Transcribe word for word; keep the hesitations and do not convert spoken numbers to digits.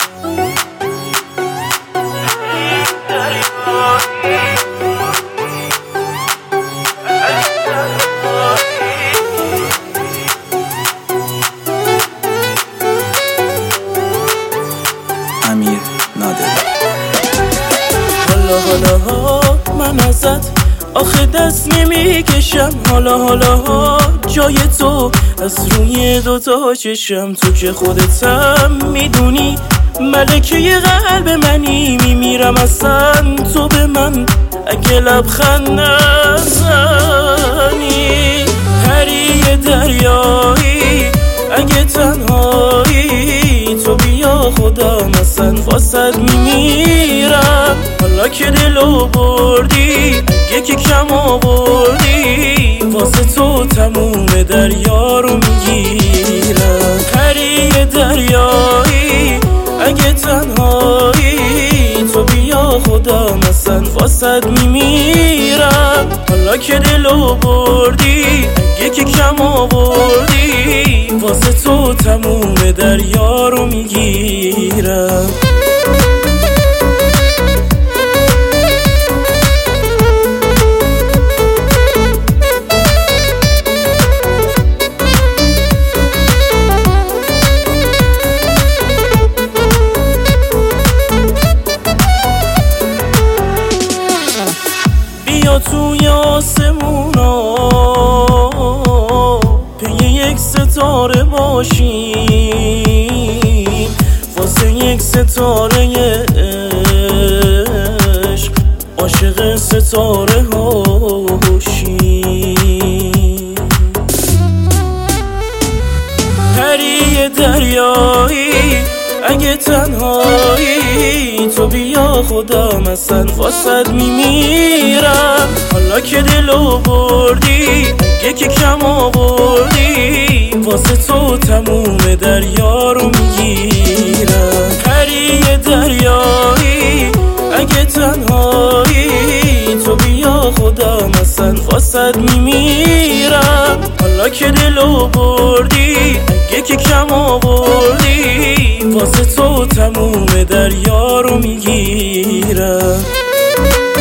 امیر نادری. حالا حالا ها من ازت آخه دست نمیکشم، حالا حالا ها جای تو از روی دوتا چشم، تو که خودتم میدونی ملکه قلب منی، میمیرم اصلا تو به من اگه لبخند نزنی. پری دریایی اگه تنهایی تو بیا خودم اصلا واسد میمیرم. حالا که دلو بردی اگه که کم آوردی واسه تو تموم دریا رو میگیرم. پری دریایی اگه تنهایی تو بیا خودم اصلا واسد میمیرم. حالا که دلو بردی اگه که کم آوردی واسه تو تموم دریا رو میگیرم. بیا توی آسمونا پی یک ستاره باشیم، واسه یک ستاره عشق عاشق ستاره هاشیم. پری دریایی اگه تنهایی تو بیا خودم اصلا واسد میمیرم. حالا که دلو بردی اگه که کم آوردی واسه تو تموم دریا رو میگیرم. پری دریایی اگه تنهایی تو بیا خودم اصلا واسد میمیرم. حالا که دلو بردی اگه که کم آوردی واسه تو تموم دریا رو میگیرم.